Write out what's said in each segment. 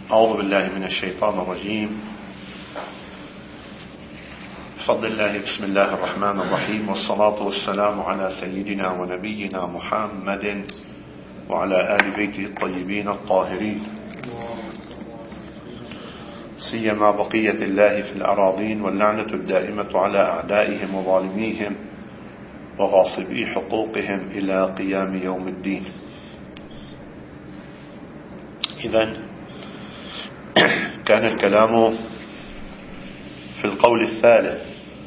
أعوذ بالله من الشيطان الرجيم. بفضل الله، بسم الله الرحمن الرحيم، والصلاة والسلام على سيدنا ونبينا محمد وعلى آل بيته الطيبين الطاهرين، سيما بقية الله في الأراضين، واللعنة الدائمة على أعدائهم وظالميهم وغاصبي حقوقهم إلى قيام يوم الدين. إذن كان الكلام في القول الثالث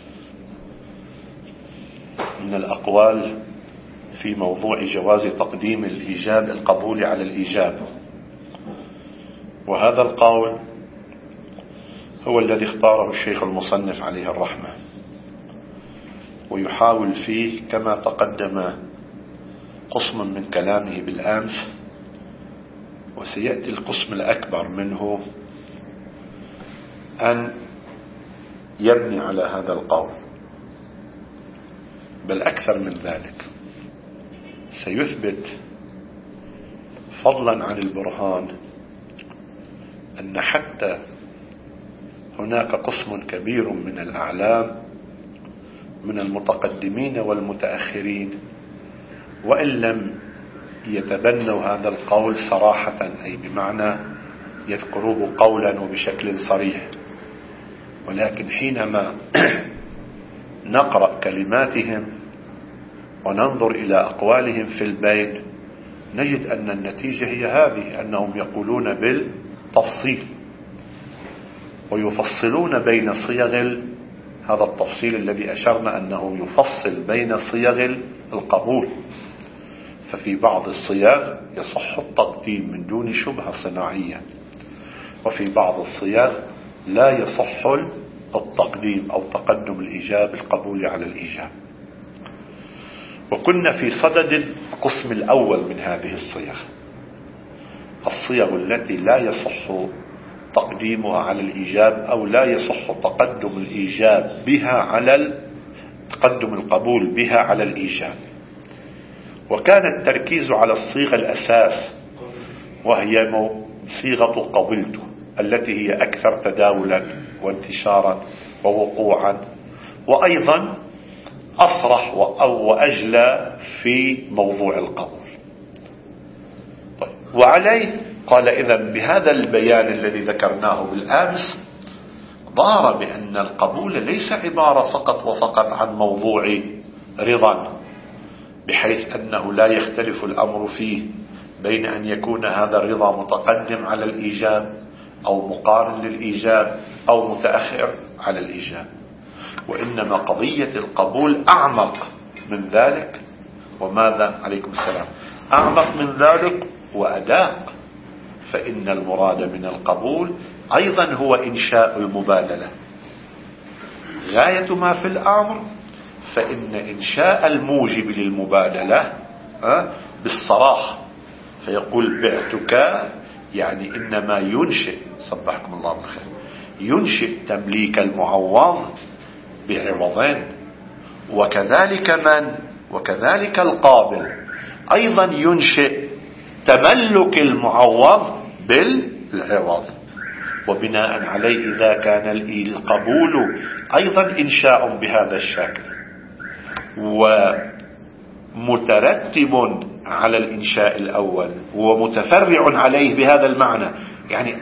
من الأقوال في موضوع جواز تقديم الإيجاب القبول على الإيجاب، وهذا القول هو الذي اختاره الشيخ المصنف عليه الرحمة، ويحاول فيه كما تقدم قسم من كلامه بالأمس، وسيأتي القسم الأكبر منه أن يبني على هذا القول، بل أكثر من ذلك سيثبت فضلا عن البرهان أن حتى هناك قسم كبير من الأعلام من المتقدمين والمتأخرين، وإن لم يتبنوا هذا القول صراحة، أي بمعنى يذكروه قولا وبشكل صريح، ولكن حينما نقرأ كلماتهم وننظر إلى أقوالهم في البين نجد أن النتيجة هي هذه، أنهم يقولون بالتفصيل ويفصلون بين صيغ هذا التفصيل الذي أشرنا أنه يفصل بين صيغ القبول. ففي بعض الصيغ يصح التقديم من دون شبهة صناعية، وفي بعض الصيغ لا يصح التقديم أو تقدم الإيجاب القبول على الإيجاب. وكنا في صدد القسم الأول من هذه الصيغ التي لا يصح تقديمها على الإيجاب أو لا يصح تقدم الإيجاب بها على تقدم القبول بها على الإيجاب. وكان التركيز على الصيغة الأساس، وهي صيغة قبلت، التي هي أكثر تداولا وانتشارا ووقوعا، وأيضا أصرح وأجلى في موضوع القبول. طيب، وعليه قال إذن بهذا البيان الذي ذكرناه بالأمس ظهر بأن القبول ليس عبارة فقط وفقط عن موضوع رضا، بحيث أنه لا يختلف الأمر فيه بين أن يكون هذا الرضا متقدم على الإيجاب أو مقارن للإيجاب أو متأخر على الإيجاب، وإنما قضية القبول أعمق من ذلك. وماذا؟ عليكم السلام. أعمق من ذلك وأداق، فإن المراد من القبول أيضا هو إنشاء المبادلة. غاية ما في الأمر فإن إنشاء الموجب للمبادلة بالصراحة، فيقول بعتك، يعني إنما ينشئ، صبحكم الله بالخير، ينشئ تمليك المعوض بعوضين، وكذلك القابل أيضا ينشئ تملك المعوض بالعوض. وبناء عليه إذا كان القبول أيضا إنشاء بهذا الشكل ومترتب على الإنشاء الأول ومتفرع عليه بهذا المعنى، يعني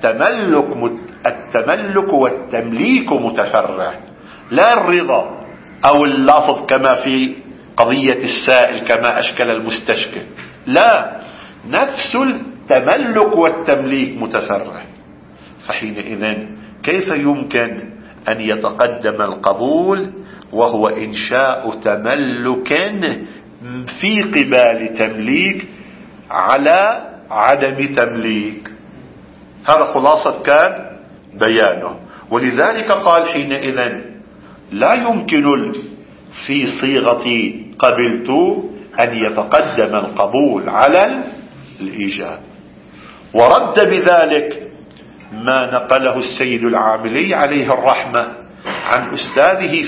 التملك والتمليك متفرع، لا الرضا أو اللفظ كما في قضية السائل كما أشكل المستشكل، لا، نفس التملك والتمليك متفرع. فحينئذ كيف يمكن أن يتقدم القبول وهو إنشاء تملك في قبال تمليك على عدم تمليك؟ هذا خلاصة كان بيانه. ولذلك قال حينئذ لا يمكن في صيغة قبلت أن يتقدم القبول على الإيجاب. ورد بذلك ما نقله السيد العاملي عليه الرحمة عن أستاذه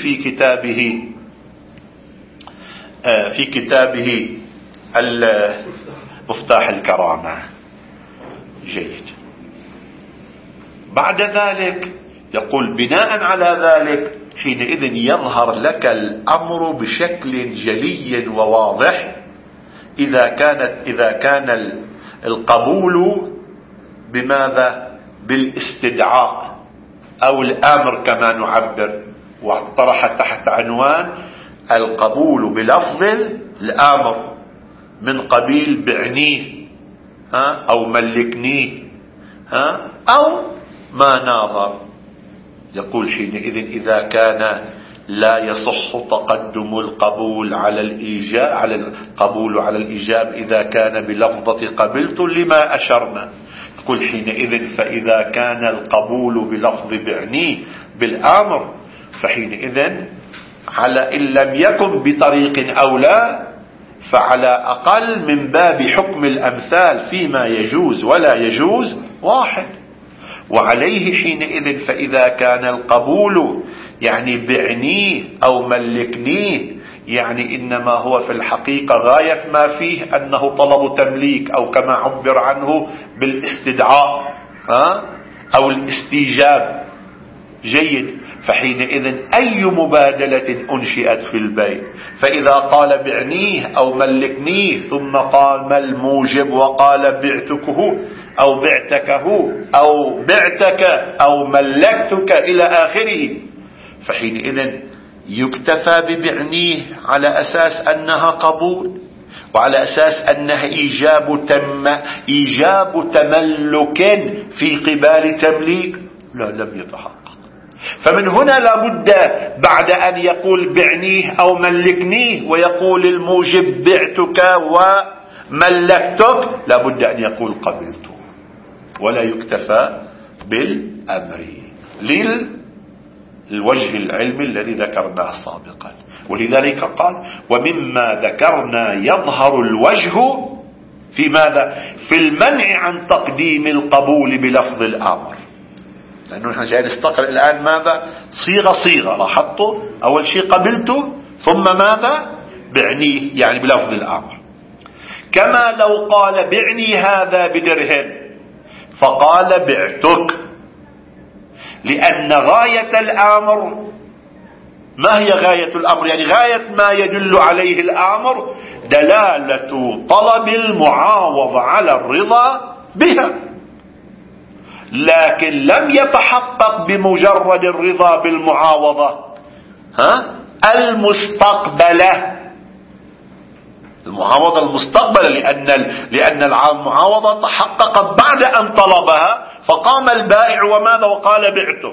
في كتابه مفتاح الكرامة. جيد. بعد ذلك يقول بناء على ذلك حينئذ يظهر لك الأمر بشكل جلي وواضح إذا كان القبول بماذا؟ بالاستدعاء أو الأمر كما نعبر، واطرح تحت عنوان القبول بلفظ الأمر من قبيل بعنيه أو ملكنيه أو ما ناظر. يقول حينئذ إذا كان لا يصح تقدم القبول على الإيجاب إذا كان بلفظة قبلت لما أشرنا. يقول حينئذ فإذا كان القبول بلفظ بعنيه بالأمر فحينئذ على إن لم يكن بطريق أولى فعلى أقل من باب حكم الأمثال فيما يجوز ولا يجوز واحد. وعليه حينئذ فإذا كان القبول يعني بعنيه أو ملكنيه يعني إنما هو في الحقيقة غاية ما فيه أنه طلب تمليك أو كما عبر عنه بالاستدعاء أو الاستيجاب. جيد. فحينئذ أي مبادلة أنشئت في البيع فإذا قال بعنيه أو ملكنيه ثم قال ما الموجب وقال بعتكه أو بعتكه أو بعتك أو ملكتك إلى آخره فحينئذ يكتفى ببعنيه على أساس أنها قبول وعلى أساس أنها إيجاب تملك في قبال تمليك. لا، لم يتحقق. فمن هنا لابد بعد أن يقول بعنيه أو ملكنيه ويقول الموجب بعتك وملكتك لابد أن يقول قبلته، ولا يكتفى بالأمر للوجه العلمي الذي ذكرناه سابقا. ولذلك قال ومما ذكرنا يظهر الوجه في ماذا؟ في المنع عن تقديم القبول بلفظ الأمر. لأنه نحن جاي نستقرأ الآن ماذا؟ صيغة لاحظتوا أول شيء قبلته ثم ماذا؟ بعنيه يعني بلفظ الأمر. كما لو قال بعني هذا بدرهم فقال بعتك، لأن غاية الأمر ما هي غاية الأمر؟ يعني غاية ما يدل عليه الأمر دلالة طلب المعاوضة على الرضا بها، لكن لم يتحقق بمجرد الرضا بالمعاوضة المعاوضة المستقبلة لأن المعاوضة تحققت بعد أن طلبها فقام البائع وماذا وقال بعته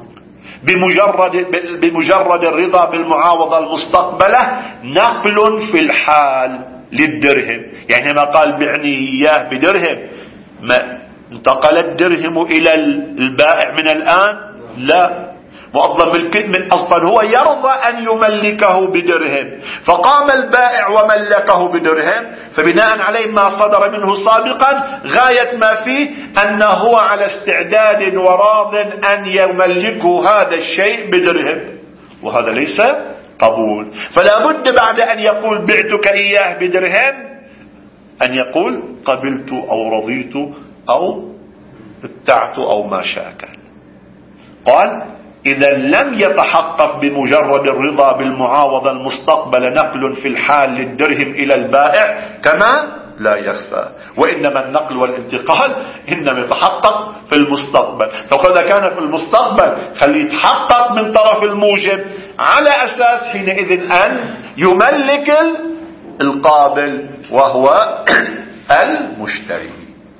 بمجرد الرضا بالمعاوضة المستقبلة نقل في الحال للدرهم. يعني ما قال بعني إياه بدرهم ما انتقل الدرهم إلى البائع من الآن؟ لا، مؤظم بالكلمة أصلا هو يرضى أن يملكه بدرهم فقام البائع وملكه بدرهم، فبناء عليه ما صدر منه سابقا غاية ما فيه أنه هو على استعداد وراض أن يملكه هذا الشيء بدرهم، وهذا ليس قبول. فلا بد بعد أن يقول بعتك إياه بدرهم أن يقول قبلت أو رضيت أو ابتعت أو ما شاكل. قال إذا لم يتحقق بمجرد الرضا بالمعاوضة المستقبل نقل في الحال للدرهم إلى البائع كما لا يخفى، وإنما النقل والانتقال إنما يتحقق في المستقبل. فإذا كان في المستقبل خليه يتحقق من طرف الموجب على أساس حينئذ أن يملك القابل وهو المشتري.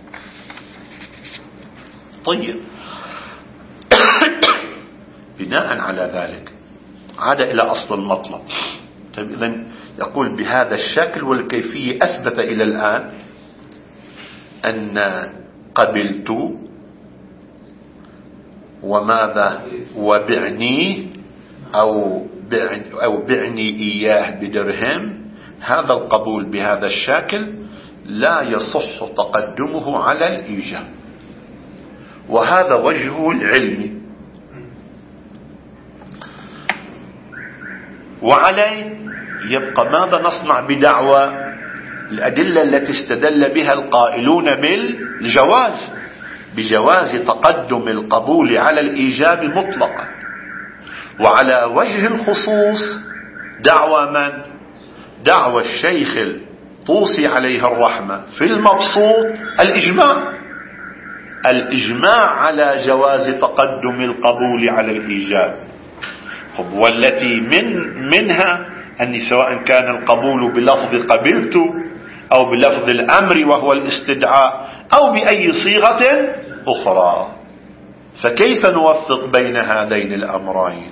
طيب بناء على ذلك عاد إلى أصل المطلب. طيب إذن يقول بهذا الشكل والكيفية أثبت إلى الآن أن قبلت وماذا وبعني أو بعني إياه بدرهم، هذا القبول بهذا الشكل لا يصح تقدمه على الإيجاب، وهذا وجهه العلمي. وعليه يبقى ماذا نصنع بدعوى الأدلة التي استدل بها القائلون بالجواز بجواز تقدم القبول على الإيجاب مطلقا. وعلى وجه الخصوص دعوى من؟ دعوى الشيخ الطوسي عليه الرحمة في المبسوط الإجماع على جواز تقدم القبول على الإيجاب. والتي منها أن سواء كان القبول بلفظ قبلت أو بلفظ الأمر وهو الاستدعاء أو بأي صيغة أخرى. فكيف نوفق بين هذين الأمرين؟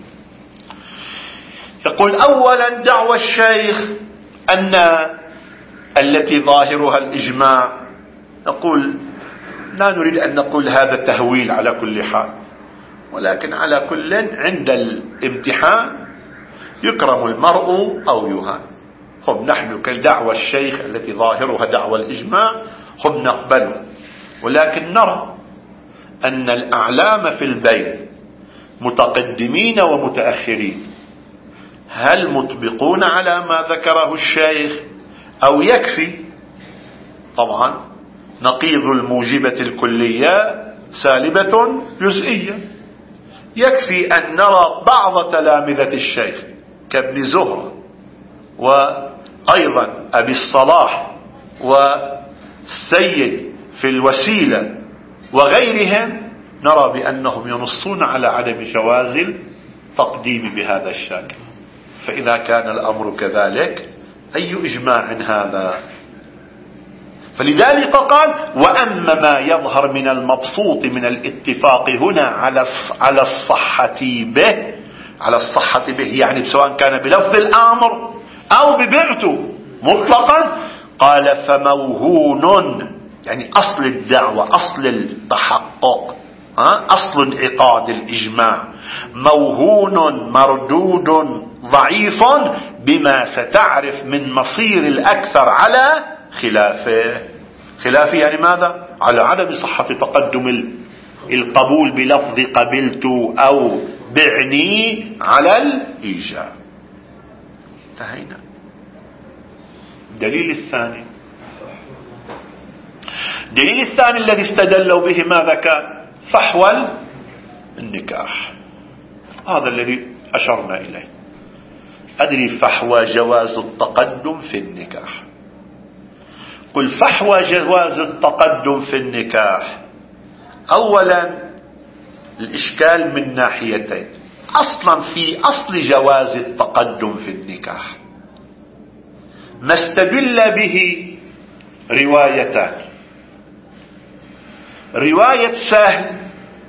يقول أولا دعوى الشيخ أن التي ظاهرها الإجماع، نقول لا نريد أن نقول هذا تهويل على كل حال، ولكن على كل عند الامتحان يكرم المرء أو يهان. نحن كدعوى الشيخ التي ظاهرها دعوى الإجماع نقبله، ولكن نرى أن الأعلام في البين متقدمين ومتأخرين هل مطبقون على ما ذكره الشيخ أو يكفي؟ طبعا نقيض الموجبة الكلية سالبة جزئية. يكفي أن نرى بعض تلامذة الشيخ كابن زهرة وأيضا أبي الصلاح والسيد في الوسيلة وغيرهم، نرى بأنهم ينصون على عدم جواز التقديم بهذا الشكل. فإذا كان الأمر كذلك أي إجماع هذا؟ فلذلك قال وأما ما يظهر من المبسوط من الاتفاق هنا على الصحة به يعني سواء كان بلفظ الأمر أو ببعته مطلقا، قال فموهون يعني أصل الدعوة أصل التحقق أصل انعقاد الإجماع موهون مردود ضعيف بما ستعرف من مصير الأكثر على خلافه يعني ماذا؟ على عدم صحة تقدم القبول بلفظ قبلت أو بعني على الإيجاب. انتهينا. الدليل الثاني الذي استدلوا به ماذا كان؟ فحوى النكاح. هذا الذي أشرنا إليه. أدري فحوى جواز التقدم في النكاح. قل فحوى جواز التقدم في النكاح. أولا الإشكال من ناحيتين. أصلا في أصل جواز التقدم في النكاح ما استدل به روايتان: رواية سهل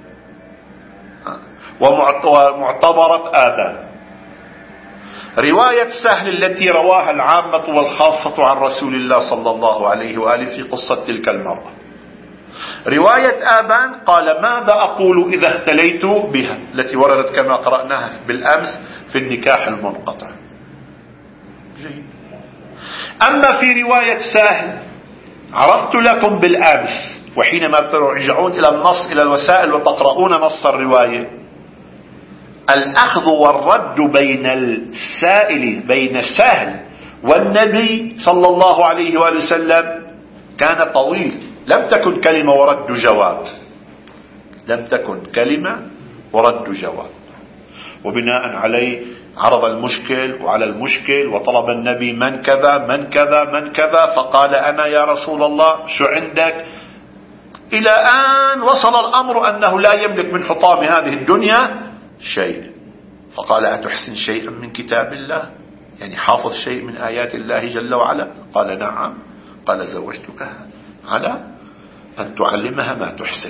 ومعتبرة آباء. رواية سهل التي رواها العامة والخاصة عن رسول الله صلى الله عليه وآله في قصة تلك المرأة. رواية آبان قال ماذا أقول إذا اختليت بها، التي وردت كما قرأناها بالأمس في النكاح المنقطع. جيد. أما في رواية سهل عرضت لكم بالأمس، وحينما ترجعون إلى النص إلى الوسائل وتقرؤون نص الرواية، الأخذ والرد بين السائل بين سهل والنبي صلى الله عليه وآله وسلم كان طويل. لم تكن كلمة ورد جواب، لم تكن كلمة ورد جواب. وبناء عليه عرض المشكل وعلى المشكل وطلب النبي من كذا من كذا من كذا، فقال أنا يا رسول الله شو عندك، إلى أن وصل الأمر أنه لا يملك من حطام هذه الدنيا شيء. فقال أتحسن شيئا من كتاب الله، يعني حافظ شيء من آيات الله جل وعلا؟ قال نعم. قال زوجتك على أن تعلمها ما تحسن.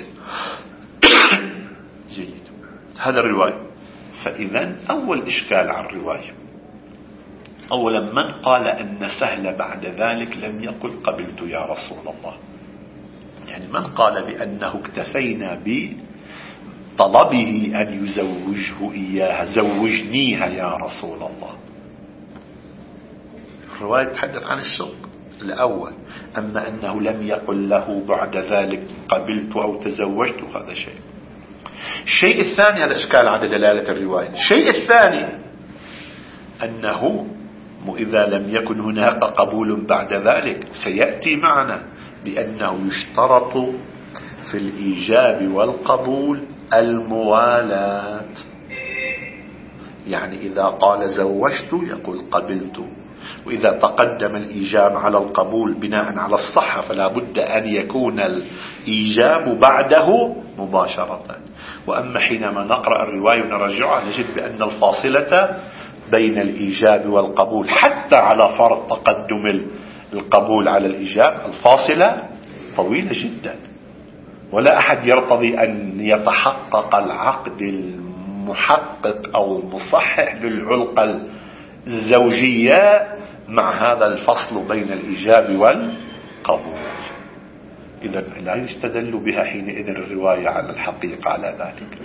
جيد. هذا الرواية. فإذا أول إشكال عن الرواية، أولا من قال أن سهل بعد ذلك لم يقل قبلت يا رسول الله؟ يعني من قال بأنه اكتفينا بطلبه أن يزوجه إياها، زوجنيها يا رسول الله؟ الرواية تحدث عن السوق الأول. أما أنه لم يقل له بعد ذلك قبلت أو تزوجت، هذا شيء. الشيء الثاني، هذا إشكال على دلالة الرواية. الشيء الثاني أنه إذا لم يكن هناك قبول بعد ذلك سيأتي معنا بأنه يشترط في الإيجاب والقبول الموالاة. يعني إذا قال زوجت يقول قبلت، وإذا تقدم الإيجاب على القبول بناء على الصحة فلا بد أن يكون الإيجاب بعده مباشرة. وأما حينما نقرأ الرواية ونرجعها نجد بأن الفاصلة بين الإيجاب والقبول حتى على فرض تقدم القبول على الإيجاب الفاصلة طويلة جدا، ولا أحد يرتضي أن يتحقق العقد المحقق أو المصحح للعلاقة الزوجية مع هذا الفصل بين الإيجاب والقبول. إذن لا يستدل بها حينئذ الرواية على الحقيقة على ذلك.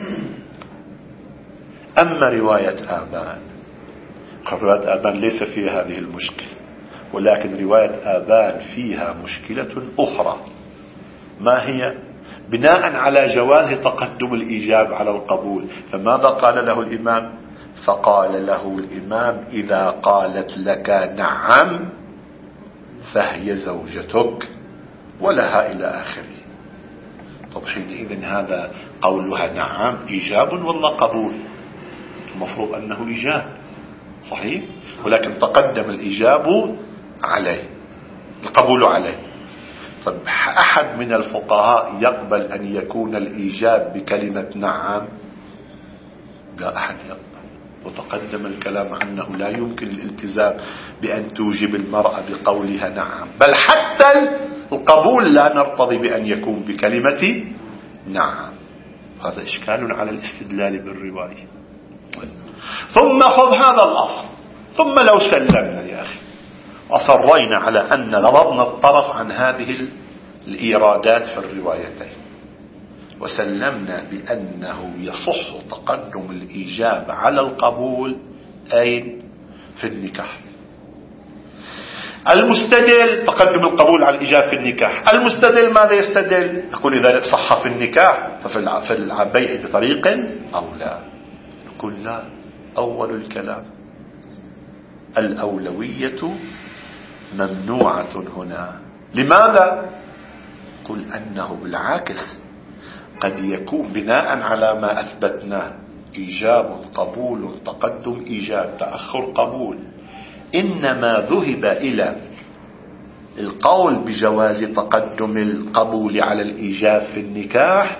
أما رواية آبان، رواية آبان ليس فيها هذه المشكلة، ولكن رواية آبان فيها مشكلة أخرى. ما هي؟ بناء على جواز تقدم الإيجاب على القبول، فماذا قال له الإمام؟ فقال له الإمام إذا قالت لك نعم فهي زوجتك ولها إلى آخره. طب حينئذ هذا قولها نعم إيجاب ولا قبول؟ المفروض أنه إيجاب صحيح، ولكن تقدم الإيجاب عليه القبول عليه. طب أحد من الفقهاء يقبل أن يكون الإيجاب بكلمة نعم؟ لا أحد يقبل. وتقدم الكلام عنه لا يمكن الالتزام بأن توجب المرأة بقولها نعم، بل حتى القبول لا نرتضي بأن يكون بكلمة نعم. هذا إشكال على الاستدلال بالرواية. ثم خذ هذا الأصل، ثم لو سلمنا يا أخي وأصرينا على أن غضضنا الطرف عن هذه الإيرادات في الروايتين وسلمنا بأنه يصح تقدم الإيجاب على القبول أين؟ في النكاح. المستدل تقدم القبول على الإيجاب في النكاح، المستدل ماذا يستدل؟ يقول إذا صح في النكاح ففي البيع بطريق أولى. يقول لا، أول الكلام الأولوية ممنوعة هنا. لماذا؟ قل أنه بالعكس قد يكون بناء على ما أثبتناه إيجاب قبول تقدم إيجاب تأخر قبول، إنما ذهب إلى القول بجواز تقدم القبول على الإيجاب في النكاح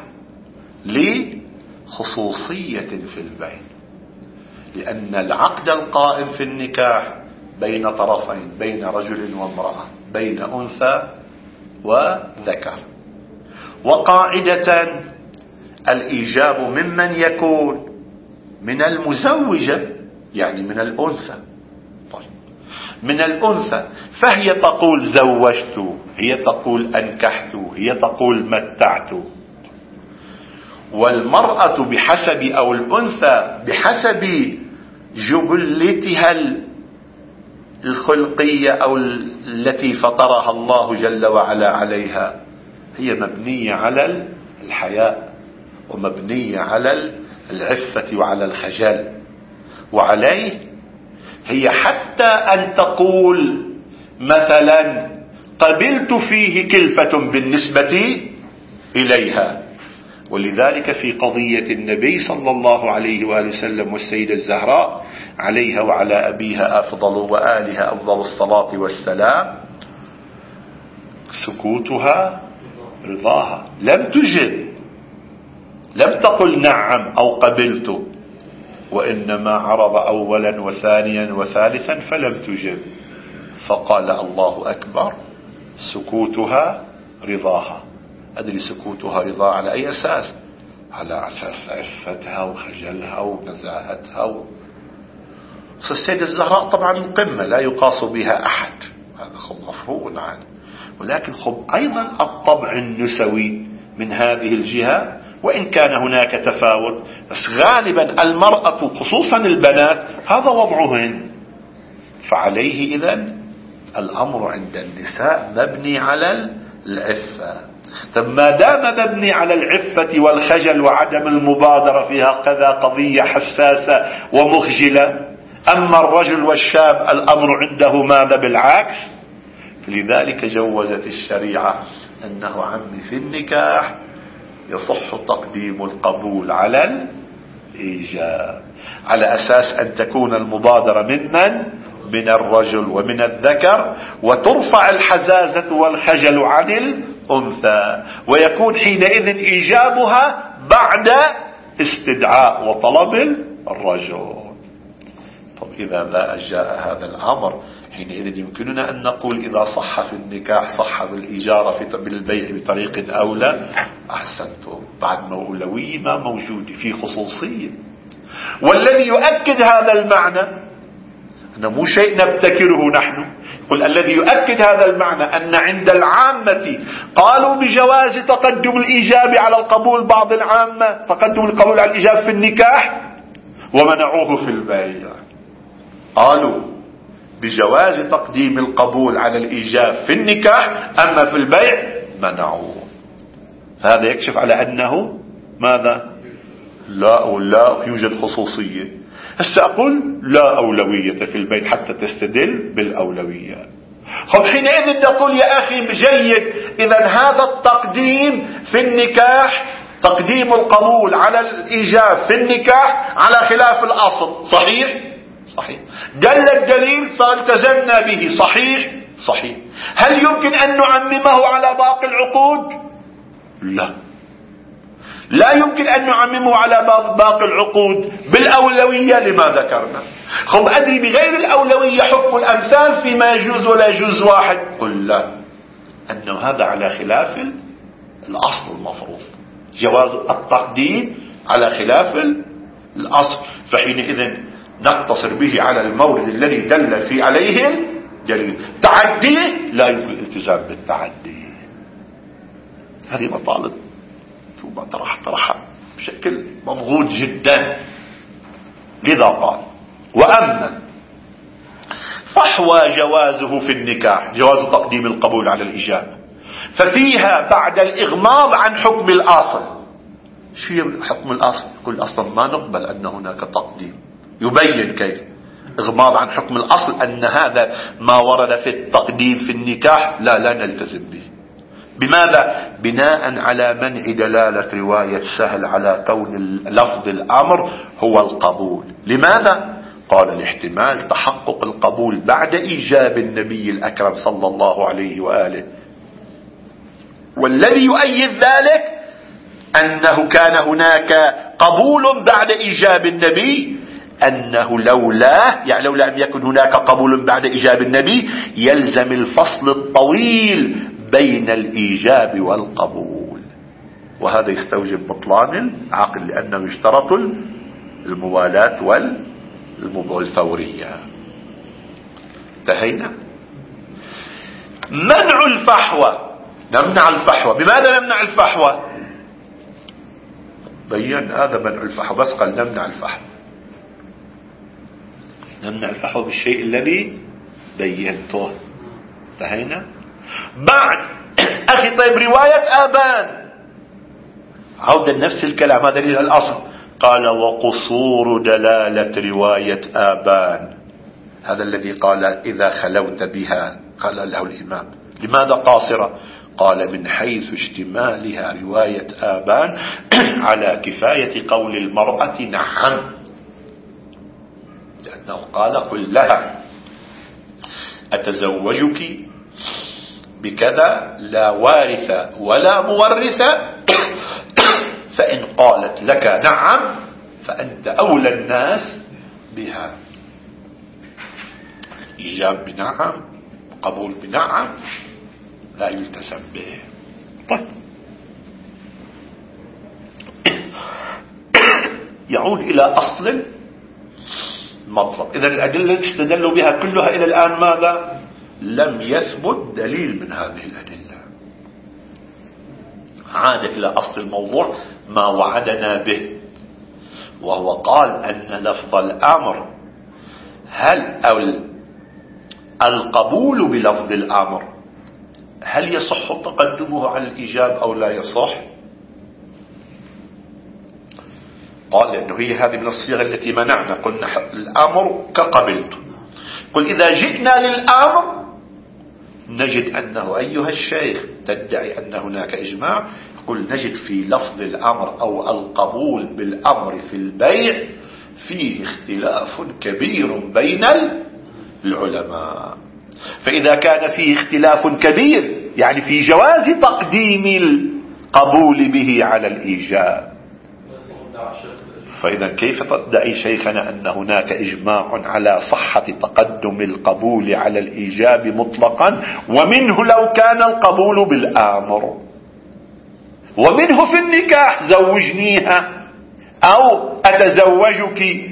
لخصوصية في البيع، لأن العقد القائم في النكاح بين طرفين، بين رجل وامرأة، بين أنثى وذكر، وقاعدة الإيجاب ممن يكون من المزوجة يعني من الأنثى. طيب من الأنثى، فهي تقول زوجت، هي تقول أنكحت، هي تقول متعت. والمرأة بحسب أو الأنثى بحسب جبلتها الخلقية أو التي فطرها الله جل وعلا عليها هي مبنية على الحياء ومبنية على العفة وعلى الخجل، وعليه هي حتى أن تقول مثلا قبلت فيه كلفة بالنسبة إليها. ولذلك في قضية النبي صلى الله عليه وآله وسلم والسيدة الزهراء عليها وعلى أبيها أفضل وآلها أفضل الصلاة والسلام سكوتها رضاها، لم تجب، لم تقل نعم أو قبلت، وإنما عرض أولا وثانيا وثالثا فلم تجب، فقال الله أكبر سكوتها رضاها. أدري سكوتها رضا على أي أساس؟ على أساس عفتها وخجلها ونزاهتها السيدة الزهراء طبعا قمة لا يقاس بها أحد، هذا خب مفروض عنه، ولكن خب أيضا الطبع النسوي من هذه الجهة، وإن كان هناك تفاوت بس غالبا المرأة خصوصا البنات هذا وضعهن. فعليه إذن الأمر عند النساء مبني على العفة. طب ما دام مبني على العفة والخجل وعدم المبادرة فيها كذا قضية حساسة ومخجلة، أما الرجل والشاب الأمر عنده ماذا؟ بالعكس. لذلك جوزت الشريعة أنه عمي في النكاح يصح تقديم القبول على الإيجاب، على أساس أن تكون المبادرة من الرجل ومن الذكر، وترفع الحزازة والخجل عن الأنثى، ويكون حينئذ إيجابها بعد استدعاء وطلب الرجل. طب إذا جاء هذا الأمر حينئذ يمكننا أن نقول إذا صح في النكاح صح بالإجارة بالبيع بطريق أولى. أحسنتم، بعد أولوية ما موجود، في خصوصية. والذي يؤكد هذا المعنى أنه مو شيء نبتكره نحن، قل الذي يؤكد هذا المعنى أن عند العامة قالوا بجواز تقدم الإيجاب على القبول، بعض العامة تقدم القبول على الإيجاب في النكاح ومنعوه في البيع. قالوا بجواز تقديم القبول على الإيجاب في النكاح، أما في البيع منعوه. فهذا يكشف على أنه ماذا؟ لا يوجد خصوصية. هسه أقول لا أولوية في البيع حتى تستدل بالأولوية. خب حينئذ نقول يا أخي جيد، إذن هذا التقديم في النكاح، تقديم القبول على الإيجاب في النكاح على خلاف الأصل، صحيح؟ صحيح. دل الدليل فالتزمنا به، صحيح؟ صحيح. هل يمكن أن نعممه على باقي العقود؟ لا يمكن أن نعممه على باقي العقود بالأولوية لما ذكرنا. خب أدري بغير الأولوية حكم الأمثال فيما يجوز ولا يجوز واحد. قل لا، أنه هذا على خلاف الأصل المفروض، جواز التقديم على خلاف الأصل، فحينئذ نقتصر به على المورد الذي دل فيه عليه الدليل. تعديه لا يمكن الالتزام بالتعدي. هذه مطالب طرحها بشكل مضغوط جدا. لذا قال وأما فحوى جوازه في النكاح، جواز تقديم القبول على الإجابة، ففيها بعد الإغماض عن حكم الأصل. شو حكم الأصل؟ يقول أصلا ما نقبل أن هناك تقديم، يبين كيف إغماض عن حكم الأصل، أن هذا ما ورد في التقديم في النكاح لا نلتزم به. بماذا؟ بناء على منع دلالة رواية سهل على كون لفظ الأمر هو القبول. لماذا؟ قال الاحتمال تحقق القبول بعد إيجاب النبي الأكرم صلى الله عليه وآله. والذي يؤيد ذلك أنه كان هناك قبول بعد إيجاب النبي، أنه لولا لم يكن هناك قبول بعد إيجاب النبي يلزم الفصل الطويل بين الإيجاب والقبول، وهذا يستوجب بطلان العقل، لأنه يشترط الموالاة والفورية. انتهينا. منع الفحوى، نمنع الفحوى. بماذا نمنع الفحوى؟ بيّن هذا منع الفحوى، بس قال نمنع الفحوى. نمنع الفحوى بالشيء الذي بيّنته. انتهينا. بعد أخي طيب رواية آبان، عودة نفس الكلام، هذا دليل الأصل. قال وقصور دلالة رواية آبان، هذا الذي قال إذا خلوت بها، قال له الإمام لماذا قاصرة؟ قال من حيث اشتمالها رواية آبان على كفاية قول المرأة نعم، لأنه قال قل لها أتزوجك بكذا لا وارث ولا مورث، فإن قالت لك نعم فأنت أولى الناس بها. إيجاب بنعم، قبول بنعم، لا يلتزم به. طيب يعود إلى أصل المطلب. إذن الأدلة التي استدلوا بها كلها إلى الآن ماذا؟ لم يثبت دليل من هذه الأدلة. عاد إلى أصل الموضوع ما وعدنا به، وهو قال أن لفظ الأمر أو القبول بلفظ الأمر هل يصح تقدمه على الإيجاب أو لا يصح؟ قال لأنه هي هذه من الصيغ التي منعنا، قلنا الأمر كقبلت. قل إذا جئنا للأمر نجد أنه أيها الشيخ تدعي أن هناك إجماع. يقول نجد في لفظ الأمر أو القبول بالأمر في البيع فيه اختلاف كبير بين العلماء. فإذا كان فيه اختلاف كبير يعني في جواز تقديم القبول به على الإيجاب، فإذا كيف تدعي شيخنا أن هناك إجماع على صحة تقدم القبول على الإيجاب مطلقا، ومنه لو كان القبول بالآمر، ومنه في النكاح زوجنيها أو أتزوجك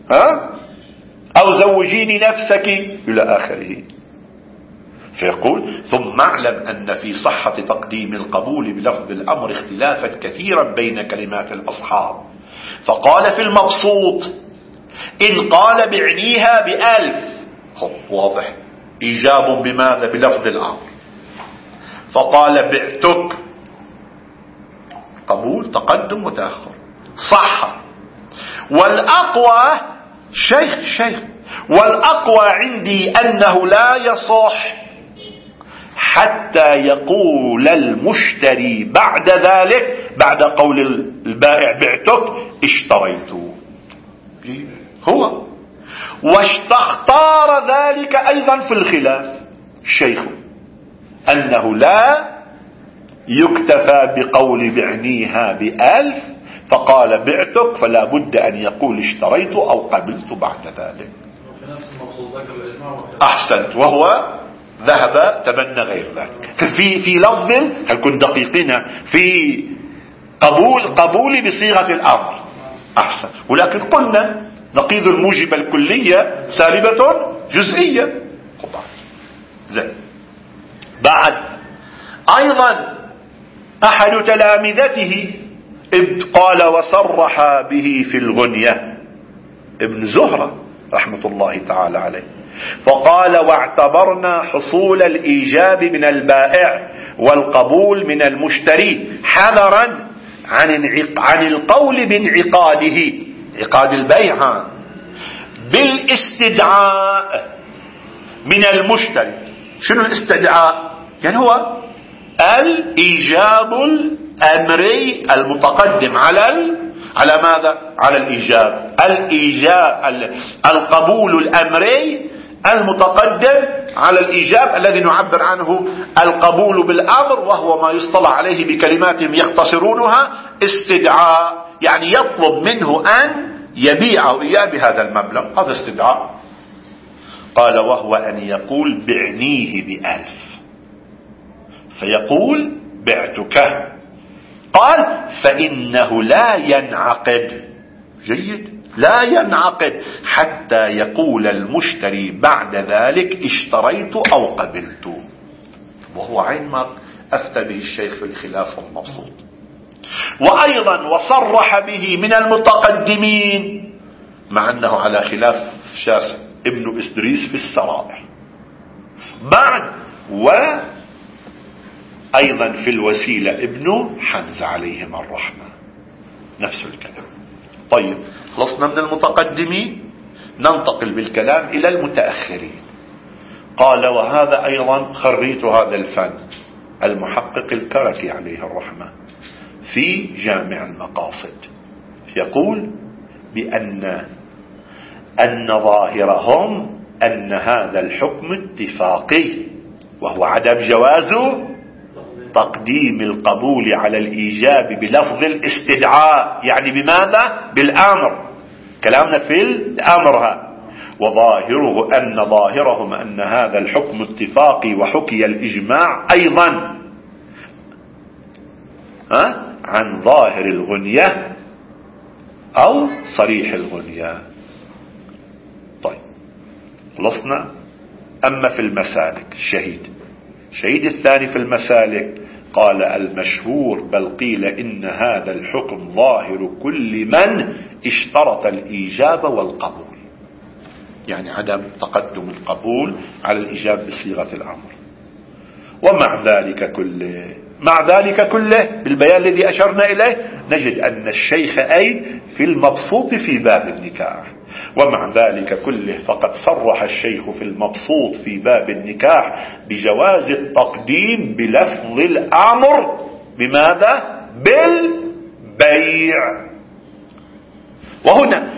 أو زوجيني نفسك إلى آخره. فيقول ثم اعلم أن في صحة تقديم القبول بلفظ الأمر اختلافا كثيرا بين كلمات الأصحاب. فقال في المبسوط إن قال بعنيها ب1000 واضح إيجاب بماذا؟ بلفظ الأمر. فقال بعتك قبول تقدم وتأخر صح. والأقوى شيخ والأقوى عندي أنه لا يصح حتى يقول المشتري بعد ذلك بعد قول البائع بعتك اشتريت هو. واختار ذلك أيضا في الخلاف الشيخ أنه لا يكتفى بقول بعنيها ب1000 فقال بعتك فلا بد أن يقول اشتريت أو قبلت بعد ذلك. أحسنت. وهو ذهب تبنى غير ذلك في لفظ هنكون دقيقين في قبول بصيغة الأمر. أحسن. ولكن قلنا نقيض الموجب الكلية سالبة جزئية. زين. بعد أيضا أحد تلامذته قال وصرح به في الغنية ابن زهرة رحمة الله تعالى عليه. فقال واعتبرنا حصول الإيجاب من البائع والقبول من المشتري حذرا عن القول بانعقاده عقاد البيع بالاستدعاء من المشتري. شنو الاستدعاء؟ يعني هو الإيجاب الأمري المتقدم على ماذا؟ على الإيجاب. القبول الأمري المتقدم على الإيجاب الذي نعبر عنه القبول بالأمر، وهو ما يصطلح عليه بكلماتهم يختصرونها استدعاء، يعني يطلب منه أن يبيعه إياه بهذا المبلغ، هذا استدعاء. قال وهو أن يقول بعنيه ب1000 فيقول بعتك. قال فإنه لا ينعقد. جيد. لا ينعقد حتى يقول المشتري بعد ذلك اشتريت أو قبلت، وهو عين ما أفتى به الشيخ في الخلاف والمبسوط. وأيضا وصرح به من المتقدمين مع أنه على خلاف شاسع ابن إدريس في السرائر بعد، وأيضا في الوسيلة ابن حمزة عليهم الرحمة نفس الكلام. طيب خلصنا من المتقدمين، ننتقل بالكلام إلى المتأخرين. قال وهذا أيضا خريت هذا الفن المحقق الكركي عليه الرحمة في جامع المقاصد، يقول بأن ظاهرهم أن هذا الحكم اتفاقي، وهو عدم جواز تقديم القبول على الإيجاب بلفظ الاستدعاء، يعني بماذا؟ بالأمر. كلامنا في الأمر. وظاهره أن ظاهرهم أن هذا الحكم اتفاقي، وحكي الإجماع أيضا عن ظاهر الغنية أو صريح الغنية. طيب خلصنا. أما في المسالك الشهيد الثاني في المسالك قال المشهور بل قيل إن هذا الحكم ظاهر كل من اشترط الإيجاب والقبول، يعني عدم تقدم القبول على الإيجاب بصيغة الأمر. ومع ذلك كله بالبيان الذي أشرنا إليه نجد أن الشيخ أي في المبسوط في باب النكاح ومع ذلك كله فقد صرح الشيخ في المبسوط في باب النكاح بجواز التقديم بلفظ الأمر بماذا؟ بالبيع. وهنا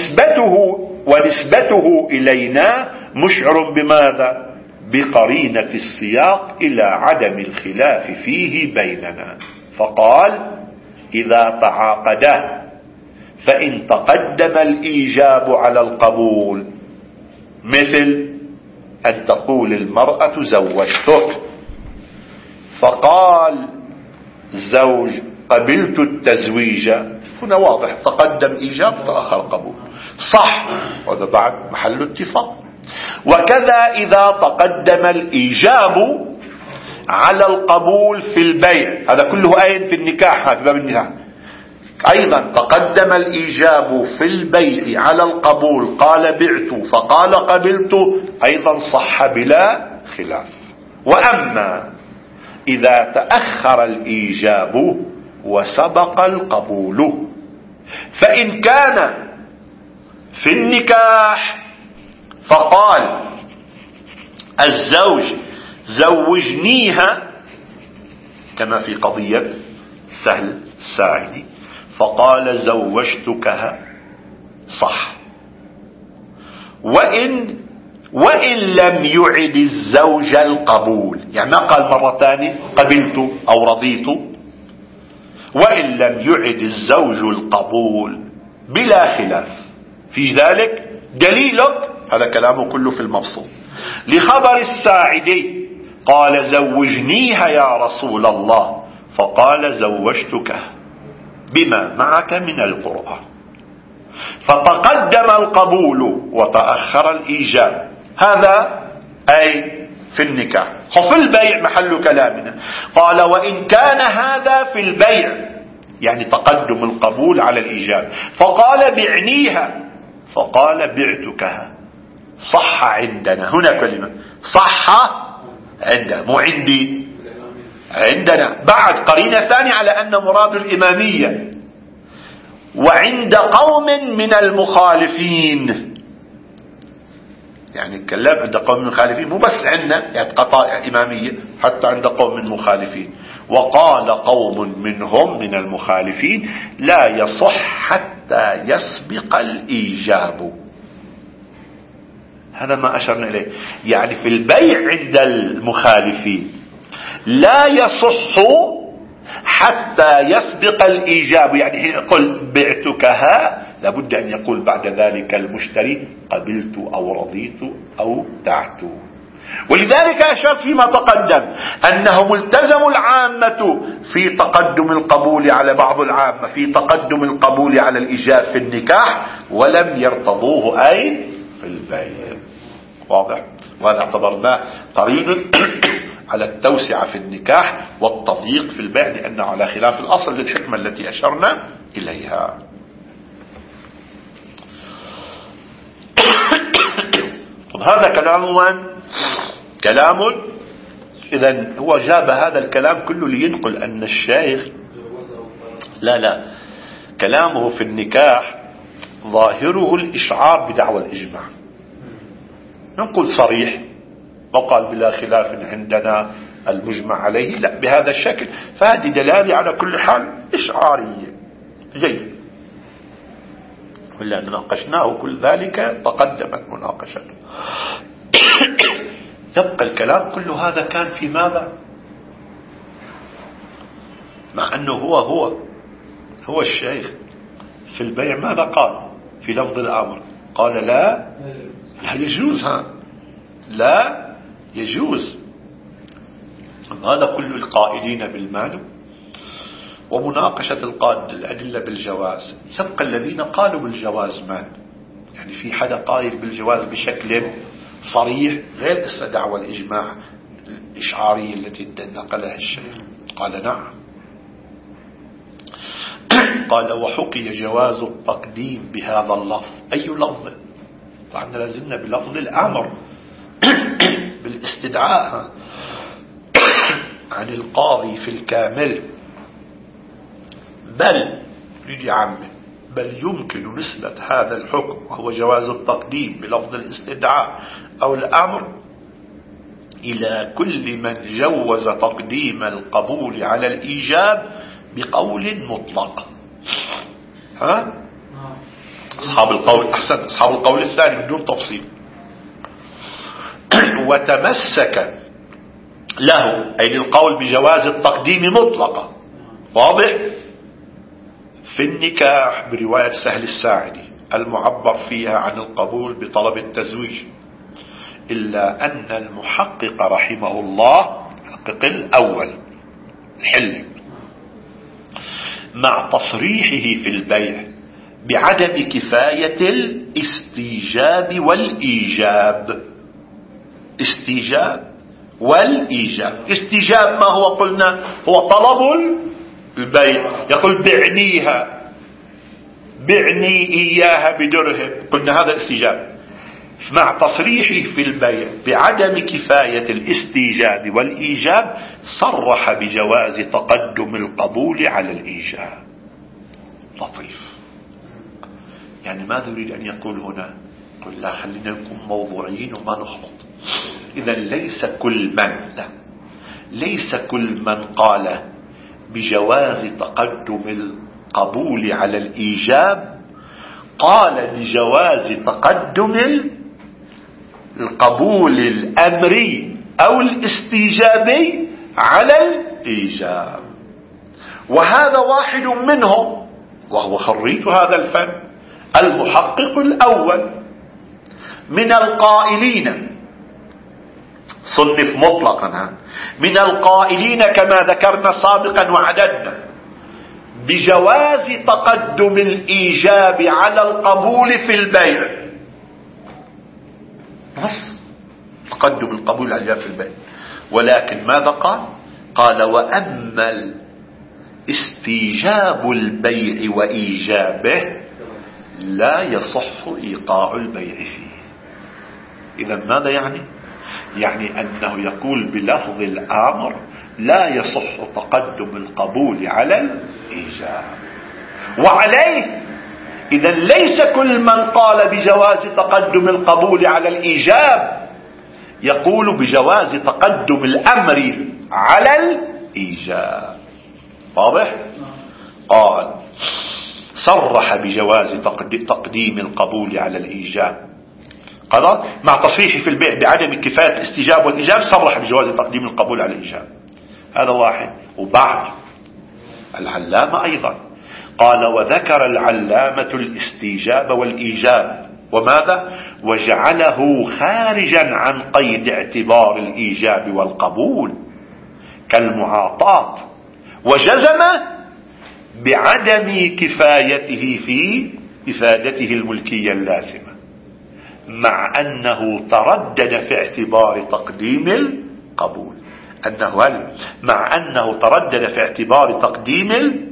ونسبته إلينا مشعر بماذا؟ بقرينة السياق إلى عدم الخلاف فيه بيننا، فقال إذا تعاقدا فإن تقدم الإيجاب على القبول، مثل أن تقول المرأة زوجتك، فقال الزوج قبلت التزويج، هنا واضح تقدم إيجاب تأخر قبول، صح، وهذا بعد محل اتفاق. وكذا إذا تقدم الإيجاب على القبول في البيع، هذا كله أين في النكاح، في باب النكاح أيضا تقدم الإيجاب في البيع على القبول، قال بعت فقال قبلت، أيضا صح بلا خلاف. وأما إذا تأخر الإيجاب وسبق القبول، فإن كان في النكاح فقال الزوج زوجنيها كما في قضية سهل الساعدي، فقال زوجتكها، صح. وإن لم يعد الزوج القبول، يعني ما قال مرة ثانية قبلت أو رضيت، وإن لم يعد الزوج القبول بلا خلاف في ذلك دليلك، هذا كلامه كله في المبسوط، لخبر الساعدي قال زوجنيها يا رسول الله، فقال زوجتكها بما معك من القرآن، فتقدم القبول وتأخر الإيجاب، هذا أي في النكاح. وفي البيع محل كلامنا قال وإن كان هذا في البيع، يعني تقدم القبول على الإيجاب، فقال بعنيها فقال بعتكها، صح عندنا، هنا كلمة صح عندنا مو عندي، عندنا بعد قرينة ثانية على أن مراد الإمامية، وعند قوم من المخالفين، يعني الكلام عند قوم من المخالفين مو بس عندنا يعني قطاع إمامية، حتى عند قوم من المخالفين. وقال قوم منهم من المخالفين لا يصح حتى يسبق الإيجاب، هذا ما أشرنا إليه. يعني في البيع عند المخالفين لا يصح حتى يسبق الإيجاب، يعني حين يقول بعتكها لابد أن يقول بعد ذلك المشتري قبلت أو رضيت أو دعت. ولذلك أشرت فيما تقدم أنه ملتزم العامة في تقدم القبول على بعض العامة في تقدم القبول على الإيجاب في النكاح، ولم يرتضوه أين في البيع، واضح. وهذا اعتبرناه قرين على التوسعة في النكاح والتضييق في البيع، لأنه على خلاف الأصل للحكمة التي أشرنا إليها. طب هذا كلام إذن هو جاب هذا الكلام كله لينقل أن الشيخ لا كلامه في النكاح ظاهره الإشعار بدعوى الإجماع، نقول صريح وقال بلا خلاف عندنا المجمع عليه، لا بهذا الشكل، فهذه دلالة على كل حال إشعارية جيد، ولا ناقشناه كل ذلك تقدمت مناقشته. يبقى الكلام كل هذا كان في ماذا؟ مع أنه هو الشيخ في البيع ماذا قال في لفظ الأمر؟ قال لا يجوز، لا يجوز. هذا كل القائلين بالمال ومناقشة الأدلة بالجواز. يبقى الذين قالوا بالجواز مال، يعني في حدا قائل بالجواز بشكل صريح غير دعوى الإجماع الإشعارية التي نقلها الشيخ؟ قال نعم. قال وحكي جواز التقديم بهذا اللفظ. أي لفظ؟ طبعا لازلنا بلفظ الأمر بالاستدعاء عن القاضي في الكامل، بل بل يمكن نسبة هذا الحكم وهو جواز التقديم بلفظ الاستدعاء أو الأمر إلى كل من جوز تقديم القبول على الإيجاب بقول مطلق. ها؟ أصحاب القول أحسنت، أصحاب القول الثاني بدون تفصيل. وتمسك له أي للقول بجواز التقديم مطلقا، واضح؟ في النكاح برواية سهل الساعدي المعبر فيها عن القبول بطلب التزويج، إلا أن المحقق رحمه الله المحقق الأول الحلي مع تصريحه في البيع بعدم كفاية الاستيجاب والإيجاب. استيجاب والإيجاب. استيجاب ما هو؟ قلنا هو طلب البيع، يقول بعنيها، بعني إياها بدرهم، قلنا هذا الاستيجاب. مع تصريحه في البيع بعدم كفاية الاستيجاب والإيجاب صرح بجواز تقدم القبول على الإيجاب. لطيف. يعني ماذا يريد أن يقول هنا؟ قل لا، خلينا نكون موضوعيين وما نخلط. إذا ليس كل من قال بجواز تقدم القبول على الإيجاب قال بجواز تقدم القبول الأمري أو الاستيجابي على الإيجاب. وهذا واحد منهم وهو خريج هذا الفن المحقق الأول من القائلين، صنف مطلقا، من القائلين كما ذكرنا سابقا وعددنا بجواز تقدم الإيجاب على القبول في البيع. بس تقدم القبول على الإيجاب في البيع. ولكن ماذا قال وأما استيجاب البيع وإيجابه لا يصح إيقاع البيع فيه. إذا ماذا يعني؟ يعني أنه يقول بلفظ الأمر لا يصح تقدم القبول على الإيجاب. وعليه إذا ليس كل من قال بجواز تقدم القبول على الإيجاب يقول بجواز تقدم الأمر على الإيجاب. واضح؟ قال صرح بجواز تقديم القبول على الإيجاب، قال مع تصريحه في البيع بعدم كفاية الاستجاب والإيجاب صرح بجواز تقديم القبول على الإيجاب. هذا واحد. وبعد العلامة أيضا قال وذكر العلامة الاستيجاب والإيجاب وماذا؟ وجعله خارجا عن قيد اعتبار الإيجاب والقبول كالمعاطاة، وجزم بعدم كفايته في إفادته الملكية اللازمة، مع أنه تردد في اعتبار تقديم القبول، مع أنه تردد في اعتبار تقديم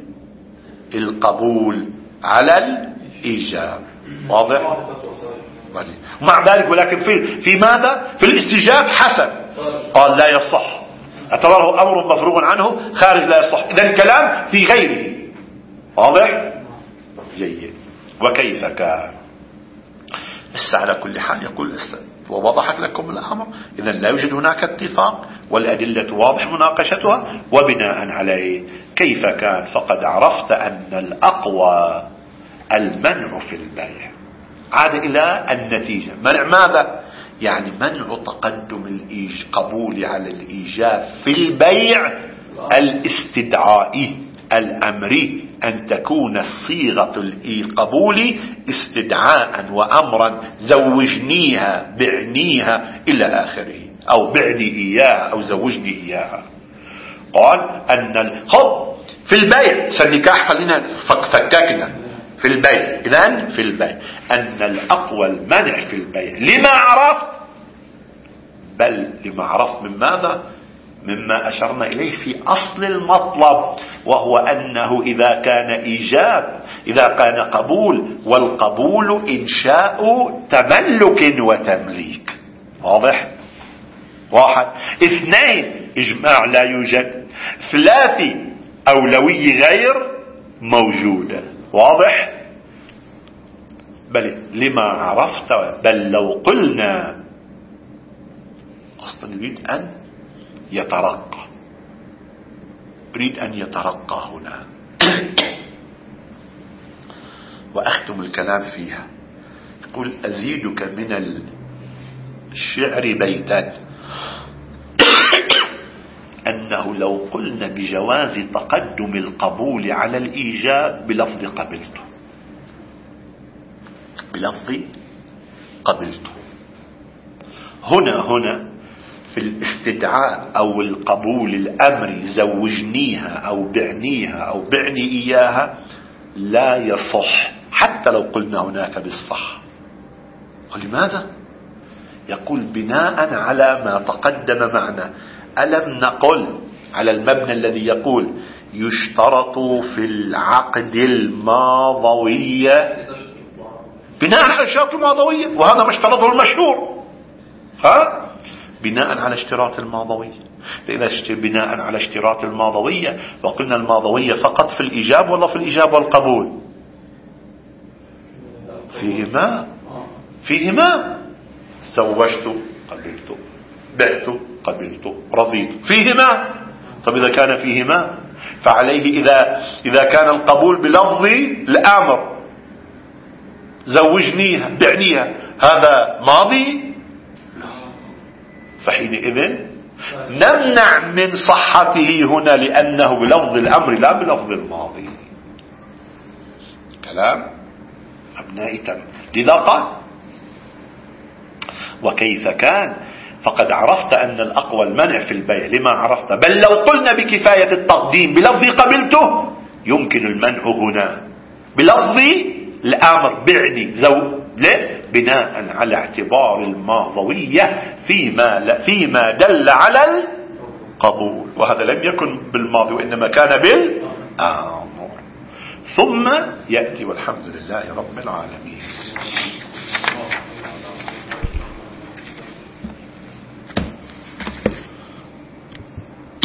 القبول على الإيجاب. واضح؟ مع ذلك ولكن في ماذا؟ في الاستجاب حسن، قال لا يصح، اعتبره أمر مفروغ عنه خارج لا يصح. إذن الكلام في غيره. واضح؟ جيد. وكيف كان؟ لسه على كل حال يقول ووضحت لكم الأمر. إذن لا يوجد هناك اتفاق والأدلة واضح مناقشتها، وبناء عليه كيف كان؟ فقد عرفت أن الأقوى المنع في البيع. عاد إلى النتيجة. منع ماذا؟ يعني منع تقدم القبول على الإيجاب في البيع الاستدعائي الأمري، أن تكون صيغة القبول استدعاء وأمرا، زوجنيها، بعنيها إلى آخره، أو بعني إياها أو زوجني إياها. قال أن الخب في البيع سالنكاح، خلينا فككنا في البيع. إذن في البيع أن الأقوى المنع في البيع لما عرفت، بل لما عرفت من ماذا؟ مما أشرنا إليه في أصل المطلب، وهو أنه إذا كان إيجاب، إذا كان قبول، والقبول إنشاء تملك وتمليك. واضح؟ واحد. اثنين إجماع لا يوجد. ثلاثة أولوية غير موجودة. واضح؟ بل لما عرفت، بل لو قلنا، أصلا يريد أن يترقى، يريد أن يترقى هنا. وأختم الكلام فيها، يقول أزيدك من الشعر بيتا أنه لو قلنا بجواز تقدم القبول على الإيجاب بلفظ قبلته، بلفظ قبلته، هنا في الاستدعاء أو القبول الأمري زوجنيها أو بعنيها أو بعني إياها لا يصح حتى لو قلنا هناك بالصح. ولماذا؟ يقول بناء على ما تقدم معنا. ألم نقل على المبنى الذي يقول يشترط في العقد الماضوية، بناء على الشرط الماضوية، وهذا ما اشترطه المشهور، بناء على اشتراط الماضوية. إذا بناء على اشتراط الماضوية، وقلنا الماضوية فقط في الإيجاب ولا في الإيجاب والقبول؟ فيهما زوجت قبلت، بعت قبلت، رضيت، فيهما. طب إذا كان فيهما فعليه إذا كان القبول بلفظ الأمر زوجنيها بعنيها هذا ماضي، فحينئذ نمنع من صحته هنا لأنه بلفظ الأمر لا بلفظ الماضي. كلام أبنائي تم. لذا قال وكيف كان فقد عرفت أن الأقوى المنع في البيع لما عرفت، بل لو قلنا بكفاية التقديم بلفظ قبلته يمكن المنع هنا بلفظ الأمر بعني بناء على اعتبار الماضوية فيما دل على القبول، وهذا لم يكن بالماضي وإنما كان بالأمر. ثم يأتي والحمد لله رب العالمين.